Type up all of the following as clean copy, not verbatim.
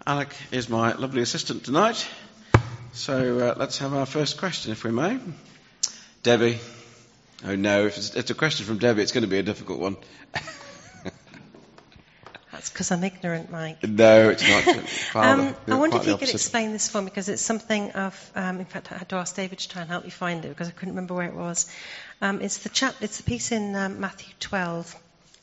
Alec is my lovely assistant tonight. So let's have our first question, if we may. Debbie. Oh no, if it's a question from Debbie, it's going to be a difficult one. That's because I'm ignorant, Mike. No, it's not. I wonder if you could explain this for me, because it's something in fact, I had to ask David to try and help me find it, because I couldn't remember where it was. It's the piece in Matthew 12,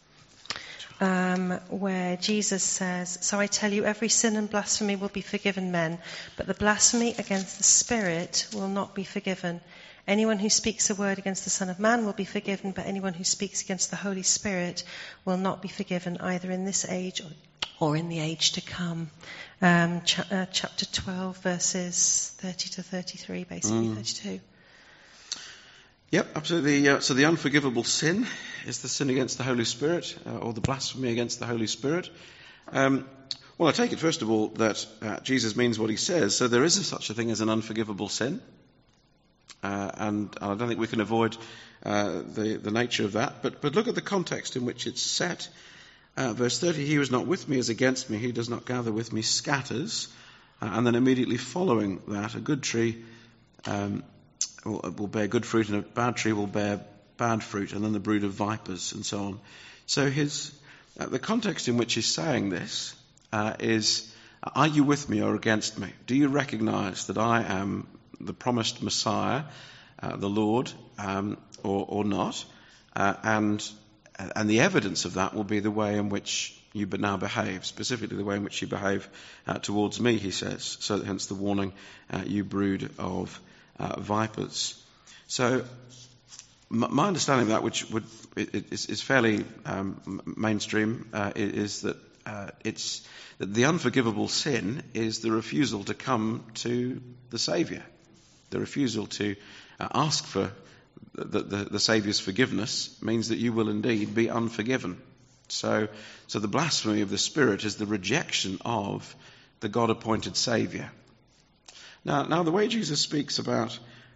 where Jesus says, "So I tell you, every sin and blasphemy will be forgiven men, but the blasphemy against the Spirit will not be forgiven. Anyone who speaks a word against the Son of Man will be forgiven, but anyone who speaks against the Holy Spirit will not be forgiven, either in this age or in the age to come." Chapter 12, verses 30 to 33, basically 32. Yep, absolutely. So the unforgivable sin is the sin against the Holy Spirit, or the blasphemy against the Holy Spirit. Well, I take it, first of all, that Jesus means what he says. So there is such a thing as an unforgivable sin. And I don't think we can avoid the nature of that. But look at the context in which it's set. Verse 30, "He who is not with me is against me. He who does not gather with me scatters." And then immediately following that, a good tree will bear good fruit, and a bad tree will bear bad fruit, and then the brood of vipers, and so on. So the context in which he's saying this is, are you with me or against me? Do you recognize that I am the promised Messiah, the Lord, or not? And the evidence of that will be the way in which you now behave, specifically the way in which you behave towards me, he says. So hence the warning, you brood of vipers. So my understanding of that, which is fairly mainstream, is that that the unforgivable sin is the refusal to come to the Saviour. The refusal to ask for the Saviour's forgiveness means that you will indeed be unforgiven. So the blasphemy of the Spirit is the rejection of the God-appointed Saviour. Now the way Jesus speaks about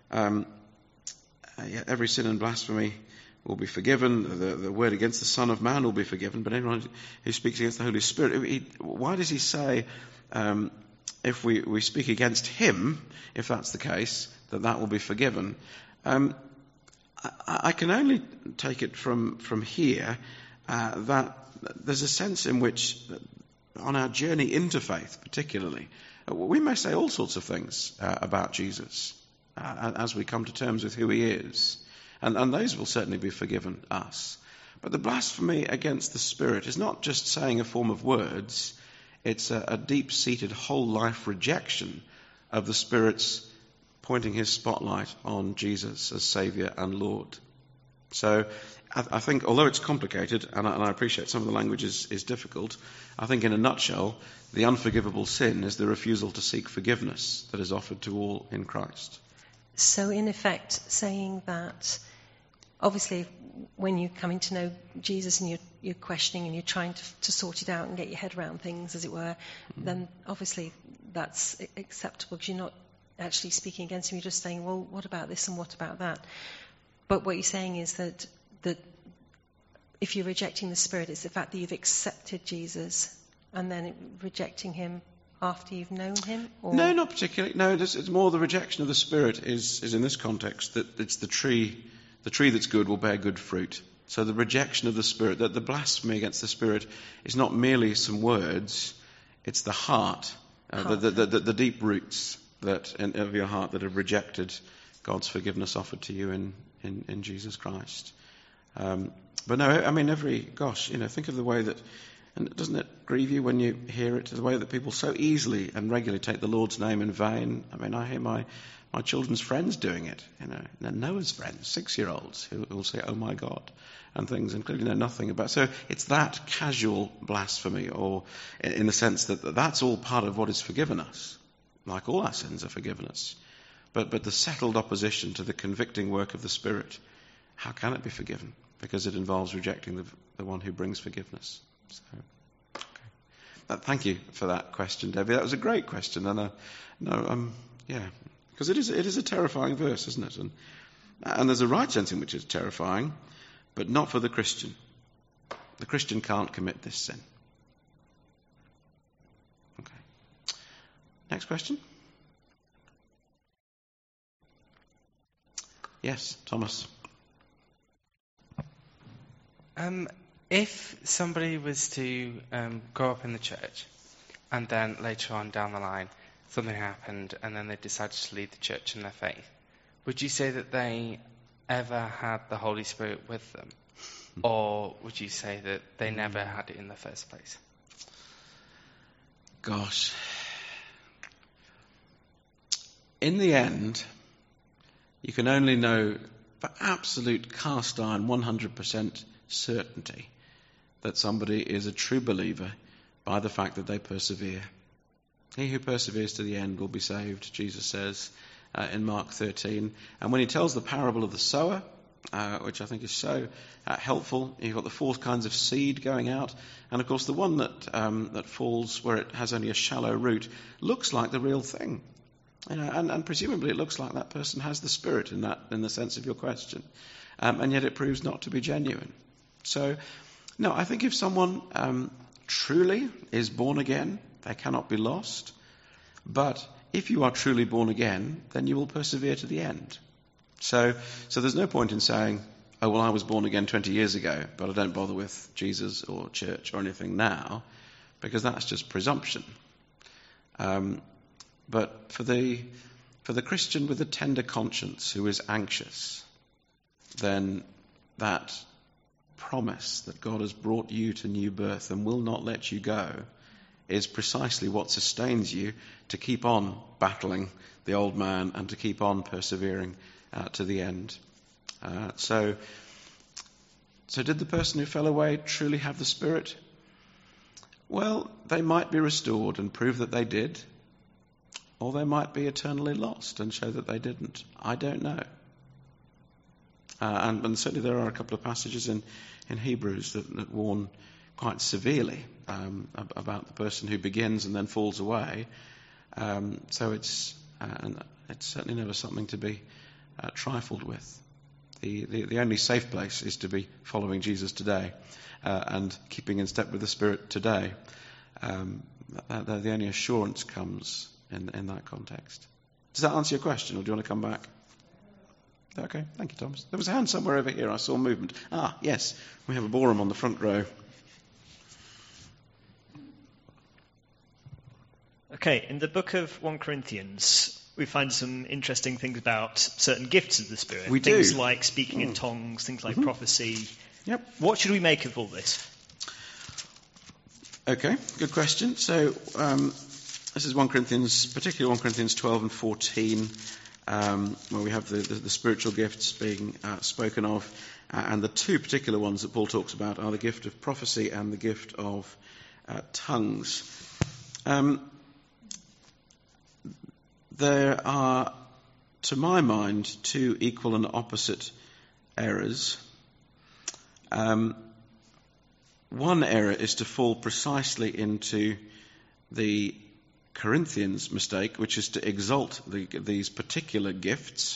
every sin and blasphemy will be forgiven, the word against the Son of Man will be forgiven, but anyone who speaks against the Holy Spirit, why does he say, if we speak against him, if that's the case, that will be forgiven? I can only take it from here that there's a sense in which, on our journey into faith particularly, we may say all sorts of things about Jesus as we come to terms with who he is. And those will certainly be forgiven us. But the blasphemy against the Spirit is not just saying a form of words. It's a deep-seated whole life rejection of the Spirit's pointing his spotlight on Jesus as Saviour and Lord. So I think, although it's complicated, and I appreciate some of the language is difficult, I think in a nutshell, the unforgivable sin is the refusal to seek forgiveness that is offered to all in Christ. So in effect, saying that, obviously, when you're coming to know Jesus and you're questioning and you're trying to sort it out and get your head around things, as it were, then obviously that's acceptable, because you're not actually speaking against him. You're just saying, well, what about this and what about that? But what you're saying is that if you're rejecting the Spirit, it's the fact that you've accepted Jesus and then rejecting him after you've known him? Or? No, not particularly. No, it's more the rejection of the Spirit is in this context, that it's the tree that's good will bear good fruit. So the rejection of the Spirit, that the blasphemy against the Spirit is not merely some words, it's the heart, the deep roots of your heart that have rejected God's forgiveness offered to you in Jesus Christ. But no, I mean, think of the way that, and doesn't it grieve you when you hear it, the way that people so easily and regularly take the Lord's name in vain? I mean, I hear my children's friends doing it, Noah's friends, 6-year-olds, who will say, "Oh my God," and things, and clearly know nothing about. So it's that casual blasphemy, or in the sense that that's all part of what is forgiven us, like all our sins are forgiven us. But the settled opposition to the convicting work of the Spirit, how can it be forgiven? Because it involves rejecting the one who brings forgiveness. So, okay. Thank you for that question, Debbie. That was a great question, and because it is a terrifying verse, isn't it? And there's a right sense in which it's terrifying, but not for the Christian. The Christian can't commit this sin. Okay. Next question. Yes, Thomas. If somebody was to grow up in the church and then later on down the line something happened and then they decided to leave the church and their faith, would you say that they ever had the Holy Spirit with them? Or would you say that they never had it in the first place? Gosh. In the end, you can only know for absolute cast iron 100% certainty that somebody is a true believer by the fact that they persevere. He who perseveres to the end will be saved, Jesus says in Mark 13. And when he tells the parable of the sower, which I think is so helpful, you've got the 4 kinds of seed going out, and of course the one that falls where it has only a shallow root looks like the real thing. And presumably it looks like that person has the Spirit in the sense of your question, and yet it proves not to be genuine. So, no, I think if someone truly is born again, they cannot be lost. But if you are truly born again, then you will persevere to the end. So there's no point in saying, oh, well, I was born again 20 years ago, but I don't bother with Jesus or church or anything now, because that's just presumption. But for the Christian with a tender conscience who is anxious, then that promise that God has brought you to new birth and will not let you go is precisely what sustains you to keep on battling the old man and to keep on persevering to the end. So did the person who fell away truly have the Spirit? Well, they might be restored and prove that they did, or they might be eternally lost and show that they didn't. I don't know. And certainly there are a couple of passages in Hebrews that warn quite severely about the person who begins and then falls away. So it's certainly never something to be trifled with. The only safe place is to be following Jesus today and keeping in step with the Spirit today. The only assurance comes in that context. Does that answer your question, or do you want to come back? Okay, thank you, Thomas. There was a hand somewhere over here. I saw movement. Yes, we have a Borum on the front row. Okay, in the book of 1 Corinthians, we find some interesting things about certain gifts of the Spirit. We do. Things like speaking in tongues, things like prophecy. Yep. What should we make of all this? Okay, good question. So this is 1 Corinthians, particularly 1 Corinthians 12 and 14, where we have the spiritual gifts being spoken of. And the 2 particular ones that Paul talks about are the gift of prophecy and the gift of tongues. There are, to my mind, 2 equal and opposite errors. One error is to fall precisely into the Corinthians' mistake, which is to exalt these particular gifts.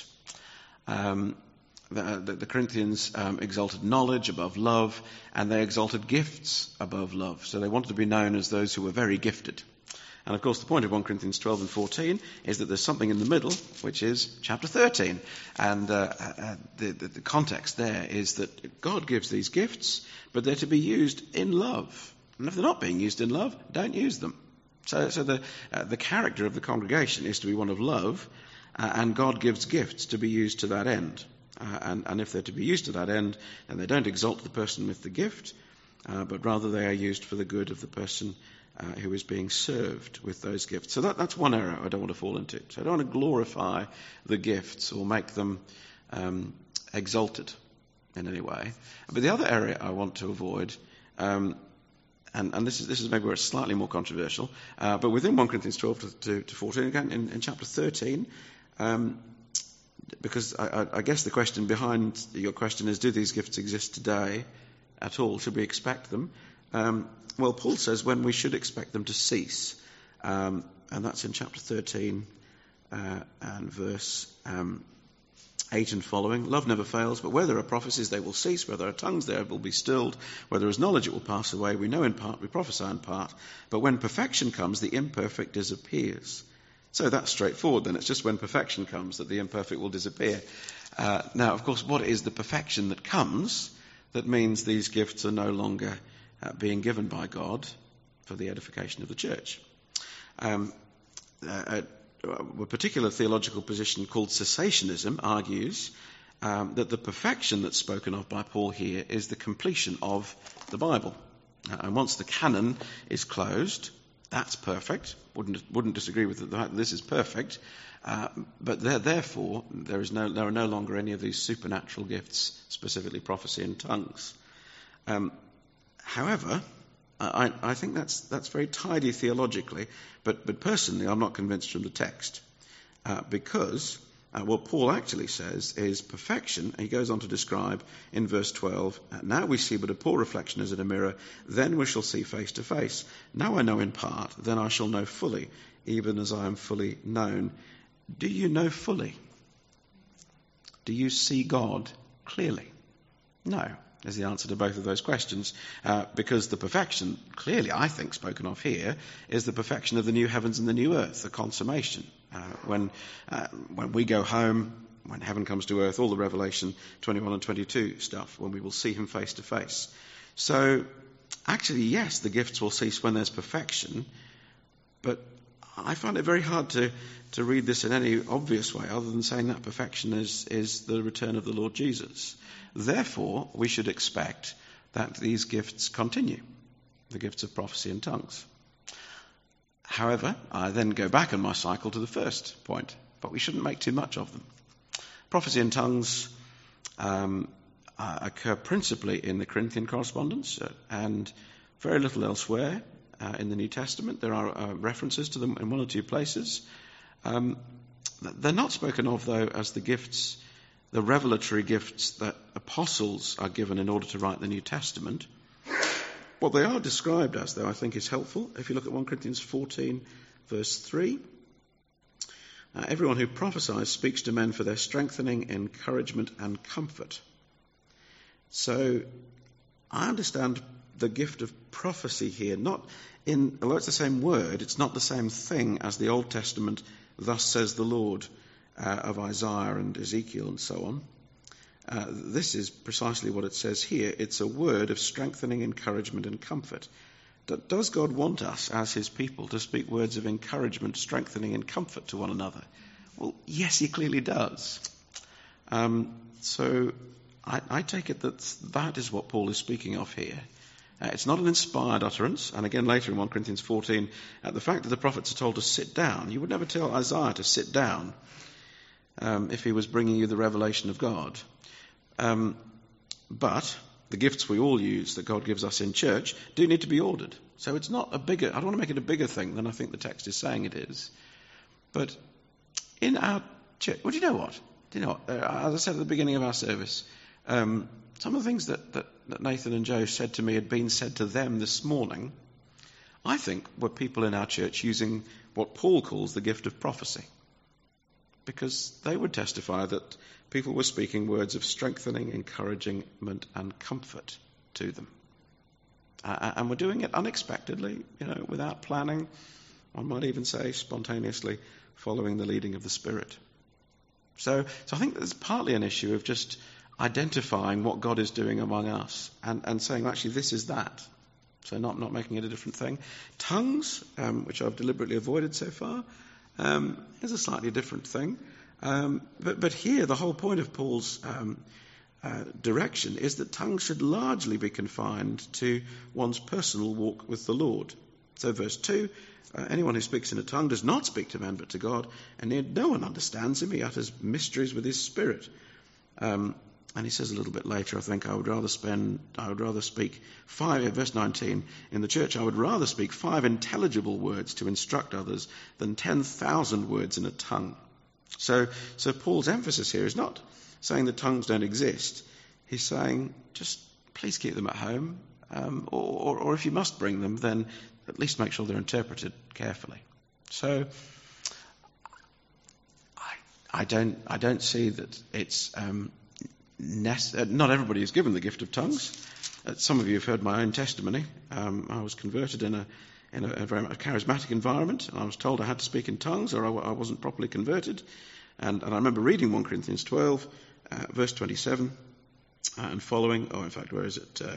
The Corinthians exalted knowledge above love, and they exalted gifts above love. So they wanted to be known as those who were very gifted. And of course the point of 1 Corinthians 12 and 14 is that there's something in the middle, which is chapter 13. And the context there is that God gives these gifts, but they're to be used in love. And if they're not being used in love, don't use them. So the character of the congregation is to be one of love, and God gives gifts to be used to that end. And if they're to be used to that end, then they don't exalt the person with the gift, but rather they are used for the good of the person who is being served with those gifts. So that's one error I don't want to fall into. So I don't want to glorify the gifts or make them exalted in any way. But the other area I want to avoid, and this is maybe where it's slightly more controversial, but within 1 Corinthians 12 to 14, again in chapter 13, because I guess the question behind your question is, do these gifts exist today at all? Should we expect them? Well, Paul says when we should expect them to cease, and that's in chapter 13 and verse 8 and following. Love never fails, but where there are prophecies they will cease, where there are tongues they will be stilled, where there is knowledge it will pass away. We know in part, we prophesy in part, but when perfection comes, the imperfect disappears. So that's straightforward then. It's just when perfection comes that the imperfect will disappear. Now, of course, what is the perfection that comes that means these gifts are no longer being given by God for the edification of the church? A particular theological position called cessationism argues that the perfection that's spoken of by Paul here is the completion of the Bible. And once the canon is closed, that's perfect. Wouldn't disagree with the fact that this is perfect. But therefore, there are no longer any of these supernatural gifts, specifically prophecy and tongues. However, I think that's very tidy theologically, but personally I'm not convinced from the text, because what Paul actually says is perfection. He goes on to describe in verse 12, now we see but a poor reflection as in a mirror, then we shall see face to face. Now I know in part, then I shall know fully, even as I am fully known. Do you know fully? Do you see God clearly? No, is the answer to both of those questions, because the perfection, clearly I think spoken of here, is the perfection of the new heavens and the new earth, the consummation. When we go home, when heaven comes to earth, all the Revelation 21 and 22 stuff, when we will see him face to face. So, actually, yes, the gifts will cease when there's perfection, but I find it very hard to read this in any obvious way other than saying that perfection is the return of the Lord Jesus. Therefore, we should expect that these gifts continue, the gifts of prophecy and tongues. However, I then go back in my cycle to the first point, but we shouldn't make too much of them. Prophecy and tongues occur principally in the Corinthian correspondence and very little elsewhere in the New Testament. There are references to them in one or two places. They're not spoken of, though, as the gifts, the revelatory gifts that apostles are given in order to write the New Testament. What they are described as, though, I think is helpful. If you look at 1 Corinthians 14, verse 3, everyone who prophesies speaks to men for their strengthening, encouragement, and comfort. So, I understand the gift of prophecy here, although it's the same word, it's not the same thing as the Old Testament, thus says the Lord, of Isaiah and Ezekiel and so on. This is precisely what it says here. It's a word of strengthening, encouragement, and comfort. Does God want us as his people to speak words of encouragement, strengthening, and comfort to one another? Well, yes, he clearly does. So I take it that is what Paul is speaking of here. It's not an inspired utterance. And again, later in 1 Corinthians 14, the fact that the prophets are told to sit down, you would never tell Isaiah to sit down if he was bringing you the revelation of God. But the gifts we all use that God gives us in church do need to be ordered. So it's not I don't want to make it a bigger thing than I think the text is saying it is. But in our church, well, do you know what? As I said at the beginning of our service, some of the things that Nathan and Joe said to me had been said to them this morning, I think were people in our church using what Paul calls the gift of prophecy. Because they would testify that people were speaking words of strengthening, encouragement, and comfort to them. And we're doing it unexpectedly, without planning. One might even say spontaneously, following the leading of the Spirit. So I think there's partly an issue of just identifying what God is doing among us and saying, actually, this is that. So not making it a different thing. Tongues, which I've deliberately avoided so far, is a slightly different thing. But here, the whole point of Paul's direction is that tongues should largely be confined to one's personal walk with the Lord. So verse 2, anyone who speaks in a tongue does not speak to men but to God, and no one understands him. He utters mysteries with his spirit. And he says a little bit later, I think, I would rather speak 5, verse 19, in the church I would rather speak 5 intelligible words to instruct others than 10,000 words in a tongue. So Paul's emphasis here is not saying that tongues don't exist. He's saying, just please keep them at home, or if you must bring them, then at least make sure they're interpreted carefully. So I don't see that it's not everybody is given the gift of tongues. Some of you have heard my own testimony. I was converted in in a very much charismatic environment, and I was told I had to speak in tongues or I wasn't properly converted. And I remember reading 1 Corinthians 12, verse 27 and following. Oh, in fact, where is it?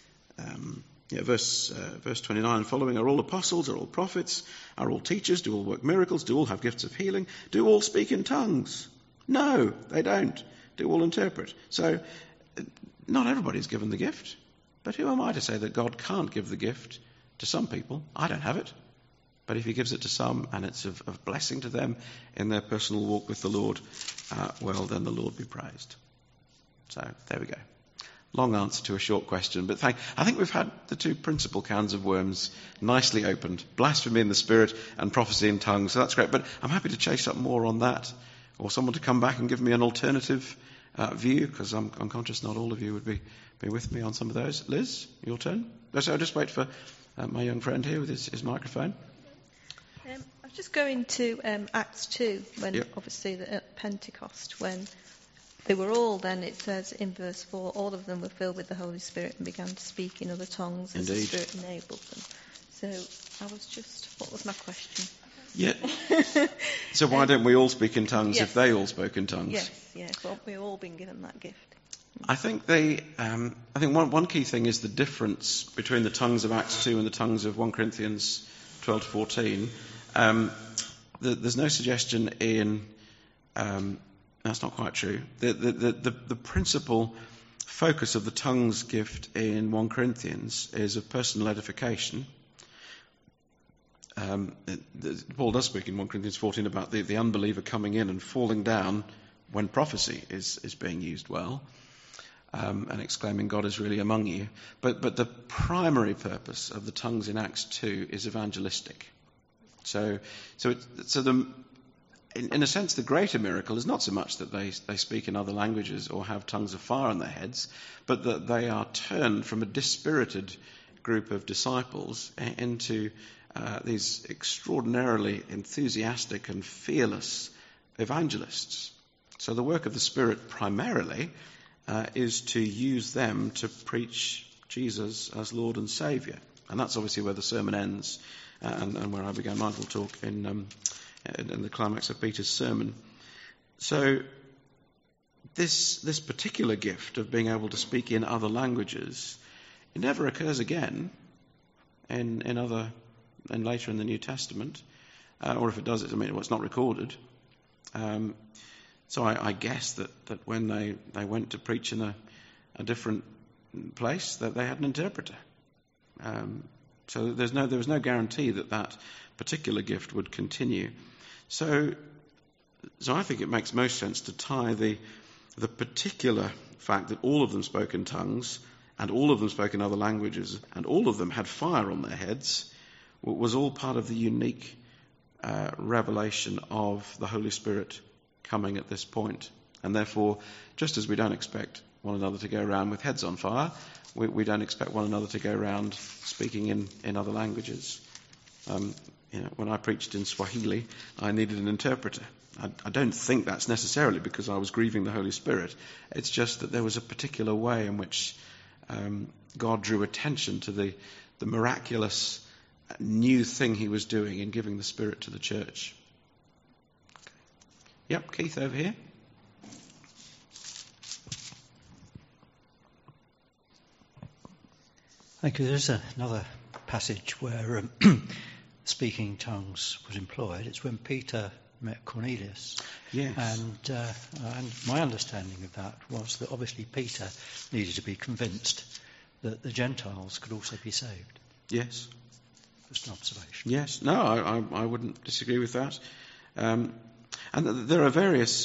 Verse 29 and following. Are all apostles? Are all prophets? Are all teachers? Do all work miracles? Do all have gifts of healing? Do all speak in tongues? No, they don't. Do all interpret? So, not everybody's given the gift. But who am I to say that God can't give the gift to some people? I don't have it. But if he gives it to some and it's of blessing to them in their personal walk with the Lord, well, then the Lord be praised. So, there we go. Long answer to a short question, but I think we've had the two principal cans of worms nicely opened. Blasphemy in the Spirit and prophecy in tongues. So that's great. But I'm happy to chase up more on that, or someone to come back and give me an alternative view, because I'm conscious not all of you would be with me on some of those. Liz, your turn. So I'll just wait for my young friend here with his microphone. I was just going to Acts 2, when Yep. obviously at Pentecost, when they were all, then it says in verse 4, all of them were filled with the Holy Spirit and began to speak in other tongues as the Indeed. Spirit enabled them. So I was just, what was my question? Yeah. So why don't we all speak in tongues Yes. if they all spoke in tongues? Yes, well, we've all been given that gift. I think one key thing is the difference between the tongues of Acts 2 and the tongues of 1 Corinthians 12 to 14. There's no suggestion in that's not quite true. The principal focus of the tongues gift in 1 Corinthians is of personal edification. Paul does speak in 1 Corinthians 14 about the unbeliever coming in and falling down when prophecy is being used well, and exclaiming, God is really among you. But the primary purpose of the tongues in Acts 2 is evangelistic. In a sense, the greater miracle is not so much that they speak in other languages or have tongues of fire on their heads, but that they are turned from a dispirited group of disciples into these extraordinarily enthusiastic and fearless evangelists. So the work of the Spirit primarily is to use them to preach Jesus as Lord and Saviour. And that's obviously where the sermon ends, and where I began my little talk in the climax of Peter's sermon. So this particular gift of being able to speak in other languages, it never occurs again in later in the New Testament, or if it does, it's not recorded. So I guess that when they went to preach in a different place, that they had an interpreter. So there was no guarantee that particular gift would continue. So I think it makes most sense to tie the particular fact that all of them spoke in tongues, and all of them spoke in other languages, and all of them had fire on their heads, was all part of the unique revelation of the Holy Spirit coming at this point. And therefore, just as we don't expect one another to go around with heads on fire, we don't expect one another to go around speaking in other languages. When I preached in Swahili, I needed an interpreter. I don't think that's necessarily because I was grieving the Holy Spirit. It's just that there was a particular way in which God drew attention to the miraculous new thing he was doing in giving the Spirit to the church. Yep, Keith over here. Thank you. There's another passage where speaking tongues was employed. It's when Peter met Cornelius. Yes. And my understanding of that was that obviously Peter needed to be convinced that the Gentiles could also be saved. Yes. Just an observation. Yes. No, I wouldn't disagree with that. And there are various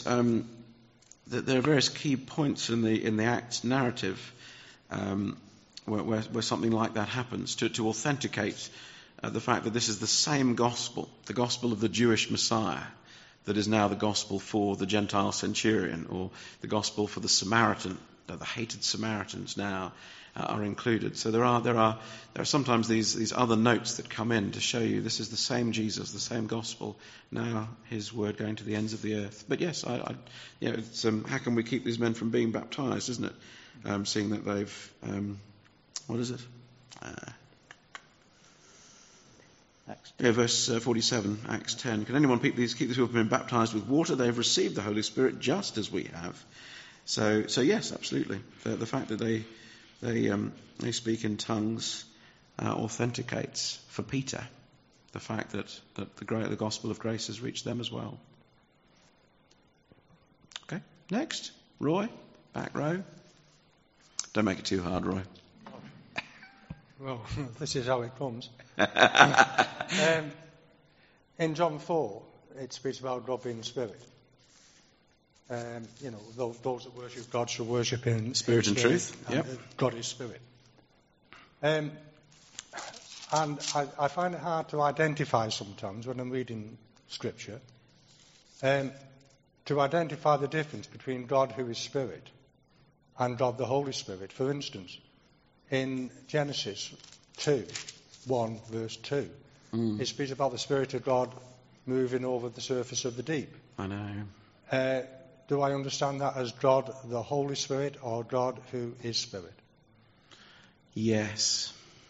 key points in the Acts narrative where something like that happens to authenticate the fact that this is the same gospel, the gospel of the Jewish Messiah, that is now the gospel for the Gentile centurion, or the gospel for the Samaritan. The hated Samaritans now are included. So there are sometimes these other notes that come in to show you this is the same Jesus, the same gospel. Now his word going to the ends of the earth. But yes, it's, how can we keep these men from being baptized, isn't it? Seeing that they've what is it? Acts 10. Yeah, verse 47, Acts 10. Can anyone keep these people from being baptized with water? They have received the Holy Spirit just as we have. So yes, absolutely. The fact that they speak in tongues authenticates for Peter the fact that the gospel of grace has reached them as well. Okay, next, Roy, back row. Don't make it too hard, Roy. Well, this is how it comes. In John 4, it speaks about God being spirit. Those that worship God shall worship in Spirit and truth. Yep. God is spirit. And I find it hard to identify sometimes when I'm reading Scripture, to identify the difference between God who is spirit and God the Holy Spirit. For instance, in Genesis 1 verse 2, it speaks about the Spirit of God moving over the surface of the deep. I know. Do I understand that as God the Holy Spirit or God who is spirit? Yes.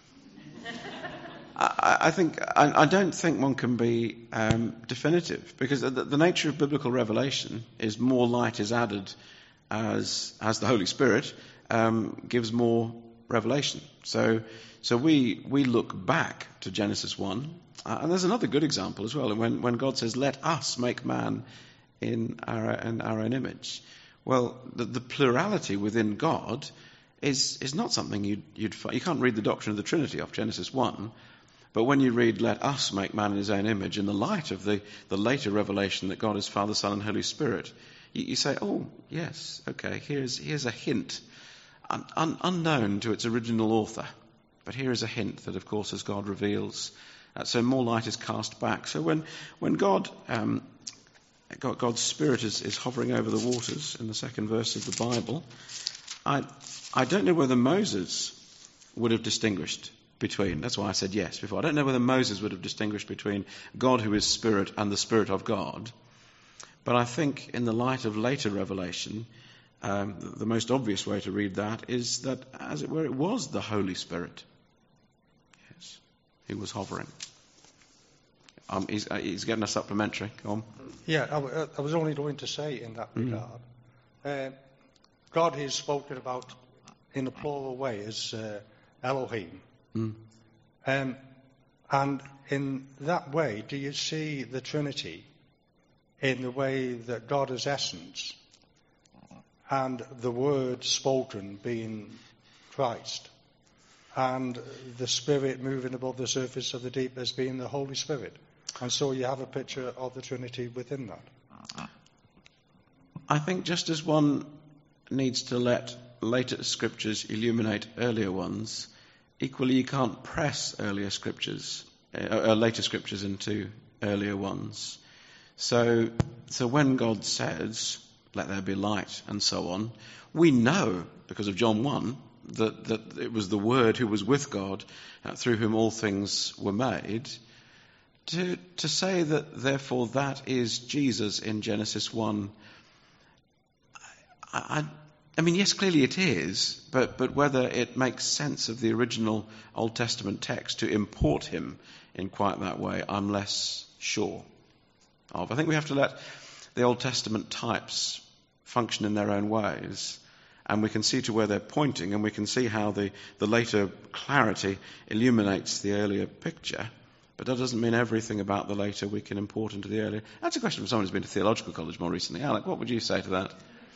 I don't think one can be definitive, because the nature of biblical revelation is more light is added as the Holy Spirit gives more revelation. So we look back to Genesis 1, and there's another good example as well. When God says, "Let us make man in our own image," well, the plurality within God is not something you'd find. You can't read the doctrine of the Trinity off Genesis 1. But when you read, "Let us make man in his own image," in the light of the later revelation that God is Father, Son, and Holy Spirit, you say, "Oh, yes, okay, here's a hint, unknown to its original author. But here is a hint that, of course, as God reveals, so more light is cast back." So when God's Spirit is hovering over the waters in the second verse of the Bible, I don't know whether Moses would have distinguished between. That's why I said yes before. I don't know whether Moses would have distinguished between God who is Spirit and the Spirit of God. But I think in the light of later revelation, the most obvious way to read that is that, as it were, it was the Holy Spirit. Yes, who was hovering. He's getting a supplementary. Go on. Yeah, I was only going to say in that regard, God is spoken about in a plural way as Elohim. And in that way, do you see the Trinity in the way that God is essence and the word spoken being Christ and the Spirit moving above the surface of the deep as being the Holy Spirit? And so you have a picture of the Trinity within that. I think just as one needs to let later scriptures illuminate earlier ones, equally you can't press later scriptures into earlier ones. So when God says, "Let there be light," and so on, we know, because of John 1, that it was the Word who was with God, through whom all things were made. To say that, therefore, that is Jesus in Genesis 1, I mean, yes, clearly it is, but whether it makes sense of the original Old Testament text to import him in quite that way, I'm less sure of. I think we have to let the Old Testament types function in their own ways, and we can see to where they're pointing, and we can see how the later clarity illuminates the earlier picture. But that doesn't mean everything about the later we can import into the earlier. That's a question from someone who's been to theological college more recently. Alec, what would you say to that?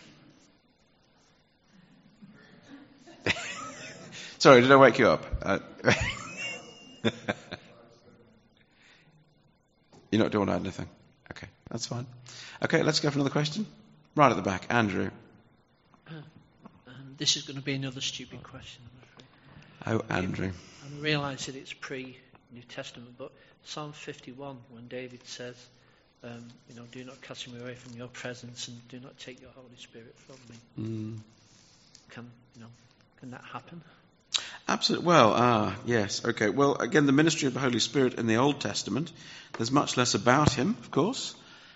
Sorry, did I wake you up? You don't want to add anything? Okay, that's fine. Okay, let's go for another question. Right at the back, Andrew. This is going to be another stupid question, I'm afraid. Oh, Andrew. I realise that it's pre-New Testament, but Psalm 51, when David says, "Do not cast me away from your presence, and do not take your Holy Spirit from me." Can that happen? Absolutely. Well, yes. Okay. Well, again, the ministry of the Holy Spirit in the Old Testament, there's much less about him, of course.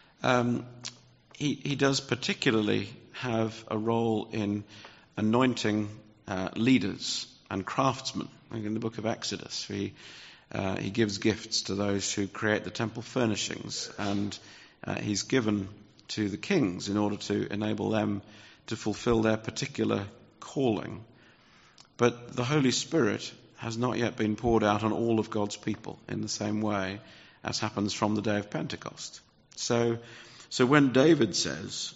He does particularly have a role in anointing leaders and craftsmen. Like in the book of Exodus, he he gives gifts to those who create the temple furnishings, and he's given to the kings in order to enable them to fulfill their particular calling. But the Holy Spirit has not yet been poured out on all of God's people in the same way as happens from the day of Pentecost. So when David says,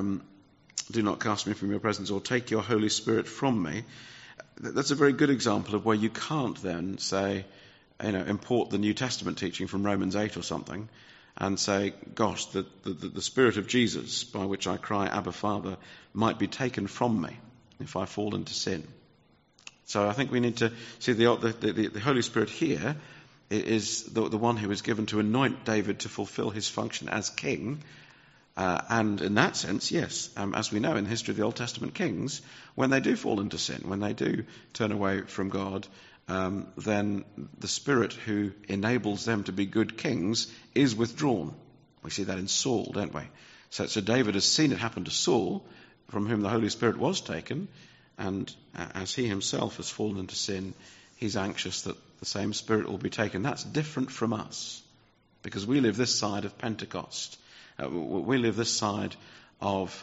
do not cast me from your presence or take your Holy Spirit from me, that's a very good example of where you can't then say, import the New Testament teaching from Romans 8 or something and say, gosh, the Spirit of Jesus, by which I cry, Abba, Father, might be taken from me if I fall into sin. So I think we need to see the Holy Spirit here is the one who is given to anoint David to fulfill his function as king. And in that sense, yes, as we know in the history of the Old Testament kings, when they do fall into sin, when they do turn away from God, then the Spirit who enables them to be good kings is withdrawn. We see that in Saul, don't we? So David has seen it happen to Saul, from whom the Holy Spirit was taken, and as he himself has fallen into sin, he's anxious that the same Spirit will be taken. That's different from us, because we live this side of Pentecost. We live this side of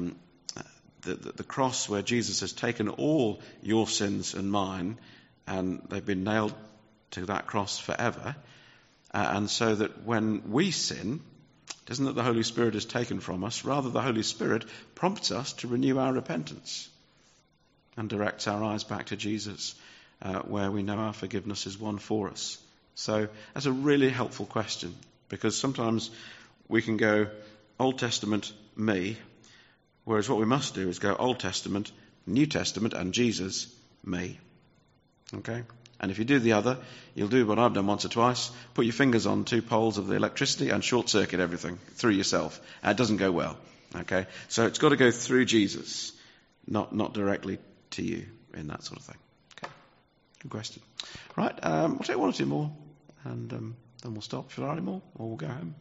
the cross, where Jesus has taken all your sins and mine, and they've been nailed to that cross forever. And so that when we sin, it isn't that the Holy Spirit is taken from us, rather the Holy Spirit prompts us to renew our repentance and directs our eyes back to Jesus, where we know our forgiveness is won for us. So that's a really helpful question, because sometimes we can go Old Testament, me, whereas what we must do is go Old Testament, New Testament, and Jesus, me. Okay? And if you do the other, you'll do what I've done once or twice, put your fingers on 2 poles of the electricity and short-circuit everything through yourself. And it doesn't go well. Okay? So it's got to go through Jesus, not directly to you in that sort of thing. Okay? Good question. Right, we'll take 1 or 2 more, and then we'll stop. Should I any more, or we'll go home?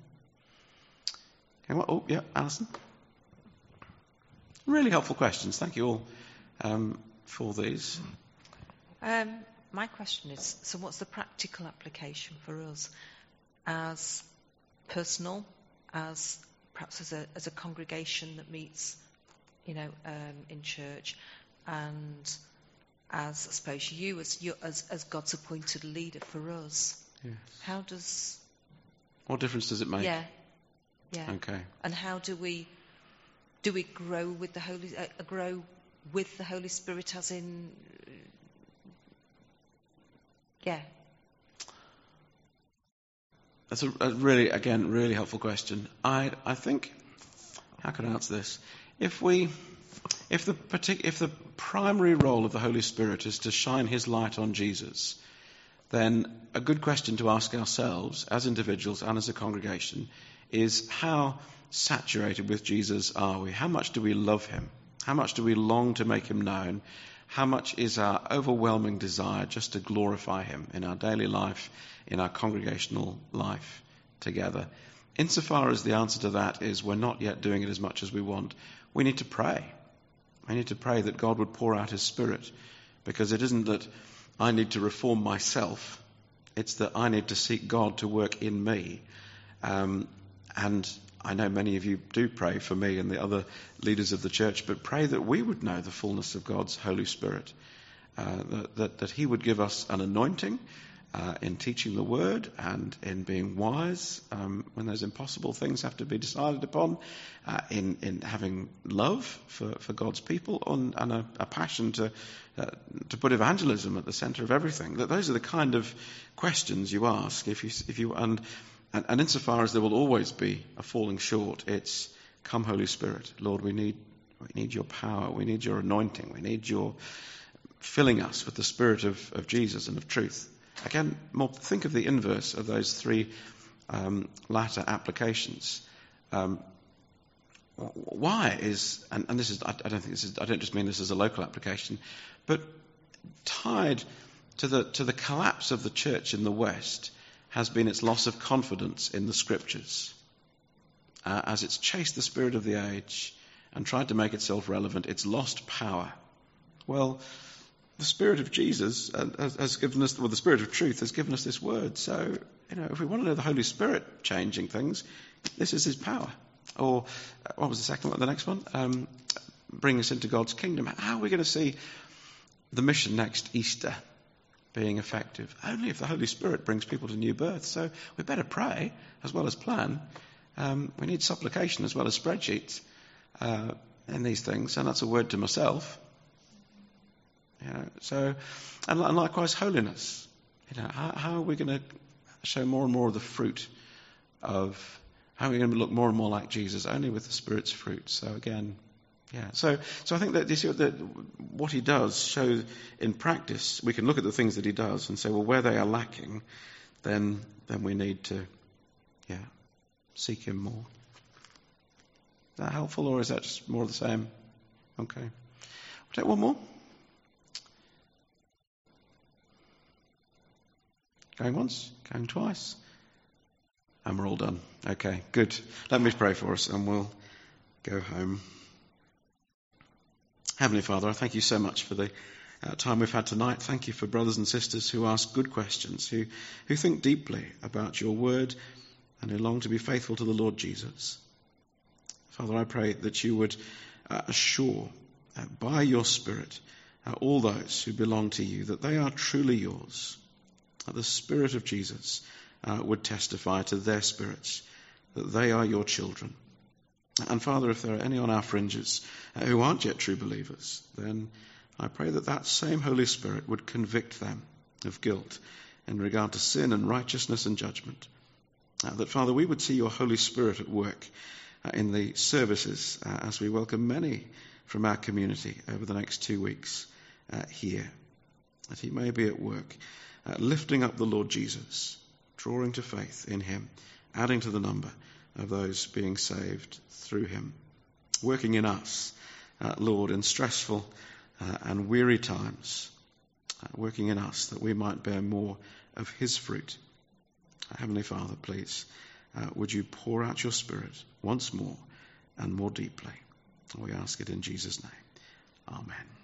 Okay, well, oh, yeah, Alison. Really helpful questions. Thank you all for these. My question is, so what's the practical application for us as personal, as perhaps as a congregation that meets, in church, and as, I suppose, you as God's appointed leader for us? Yes. What difference does it make? Yeah. Okay. And how do we grow with the Holy Spirit, as in? Yeah. That's a really helpful question. I think, how can I answer this? If the primary role of the Holy Spirit is to shine his light on Jesus, then a good question to ask ourselves as individuals and as a congregation is, how saturated with Jesus are we? How much do we love him? How much do we long to make him known? How much is our overwhelming desire just to glorify him in our daily life, in our congregational life together? Insofar as the answer to that is we're not yet doing it as much as we want, we need to pray. We need to pray that God would pour out his Spirit, because it isn't that I need to reform myself, it's that I need to seek God to work in me. And I know many of you do pray for me and the other leaders of the church, but pray that we would know the fullness of God's Holy Spirit, that he would give us an anointing in teaching the word and in being wise when those impossible things have to be decided upon, in having love for God's people, and a passion to put evangelism at the centre of everything. That those are the kind of questions you ask if you and insofar as there will always be a falling short, it's, come Holy Spirit, Lord, we need your power, we need your anointing, we need your filling us with the Spirit of Jesus and of truth. Again, think of the inverse of those 3 latter applications. Why is, and this is, I don't just mean this as a local application, but tied to the collapse of the church in the West has been its loss of confidence in the Scriptures. As it's chased the spirit of the age and tried to make itself relevant, it's lost power. Well, the Spirit of Jesus has given us, well, the Spirit of truth has given us this word. So, if we want to know the Holy Spirit changing things, this is his power. Or, what was the second one? The next one? Bring us into God's kingdom. How are we going to see the mission next Easter being effective? Only if the Holy Spirit brings people to new birth. So we better pray as well as plan. We need supplication as well as spreadsheets in these things, and that's a word to myself. So, and likewise holiness. How are we going to show more and more of the fruit of? How are we going to look more and more like Jesus? Only with the Spirit's fruit. So again, So I think that you see what he does show in practice. We can look at the things that he does and say, well, where they are lacking, then we need to, seek him more. Is that helpful, or is that just more of the same? Okay. We'll take one more. Going once, going twice. And we're all done. Okay, good. Let me pray for us and we'll go home. Heavenly Father, I thank you so much for the time we've had tonight. Thank you for brothers and sisters who ask good questions, who think deeply about your word and who long to be faithful to the Lord Jesus. Father, I pray that you would assure by your Spirit all those who belong to you that they are truly yours. That the Spirit of Jesus would testify to their spirits that they are your children. And Father, if there are any on our fringes who aren't yet true believers, then I pray that that same Holy Spirit would convict them of guilt in regard to sin and righteousness and judgment. That, Father, we would see your Holy Spirit at work in the services as we welcome many from our community over the next 2 weeks here. That he may be at work lifting up the Lord Jesus, drawing to faith in him, adding to the number of those being saved through him, working in us, Lord, in stressful and weary times, working in us that we might bear more of his fruit. Heavenly Father, please, would you pour out your Spirit once more and more deeply? We ask it in Jesus' name. Amen.